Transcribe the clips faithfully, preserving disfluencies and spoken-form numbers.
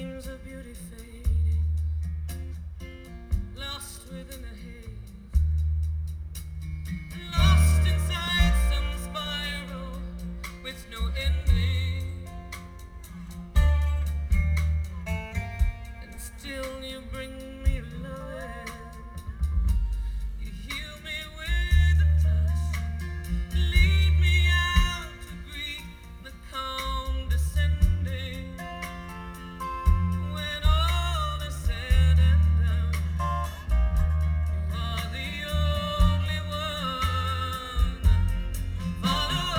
dreams of beauty fading, lost within a haze, lost inside some spiral with no ending. And still you bring me love, you heal me with a touch, lead me out to greet the calm descending. When all is said and done, you are the only one. Follow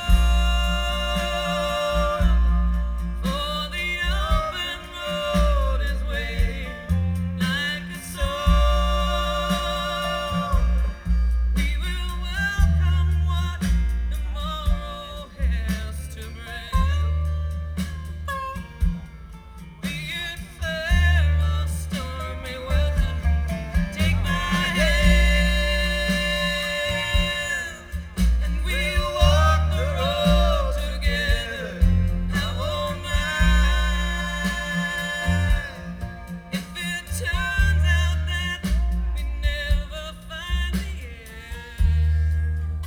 on, for the open road is waiting like a soul. We will welcome what tomorrow has to bring. Be it fair or stormy weather, take my hand, and we'll walk the road together. I won't mind if it turns out that we never find the end.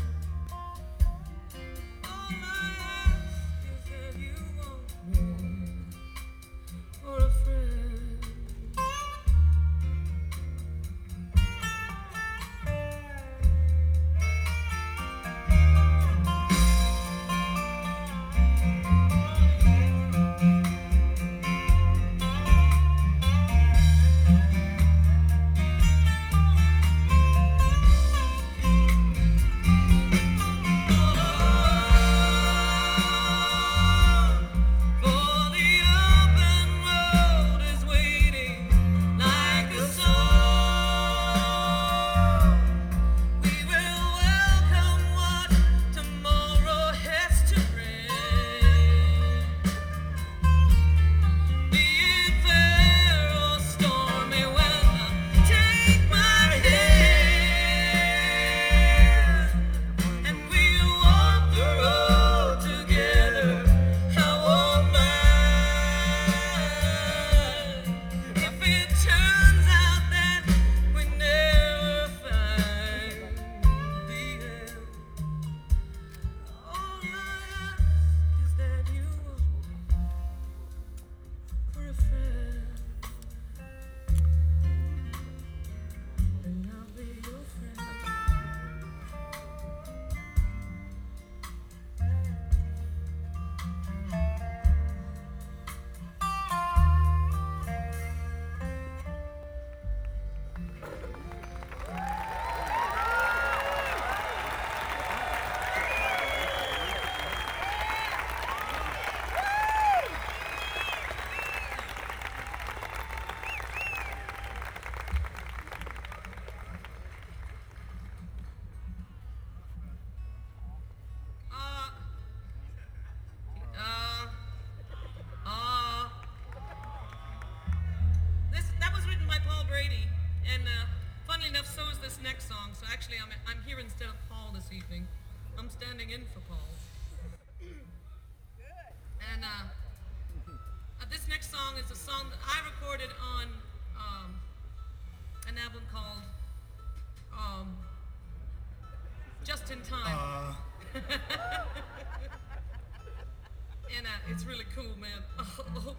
All I ask is that you want me for a friend. For the open road is waiting like a soul. We will welcome what tomorrow has to bring. Be it fair or stormy weather, take my hand, and we'll walk the road together. I won't mind if it turns out that we never find the end. All I ask is that you want me for a friend, and I'll be your friend. Uh, uh, uh, this, that was written by Paul Brady, and uh, funnily enough, so is this next song. So actually, I'm, I'm here instead of Paul this evening. I'm standing in for Paul. And uh, uh, this next song is a song that I recorded on um, an album called um, Just in Time. And uh, it's really cool, man. Oh,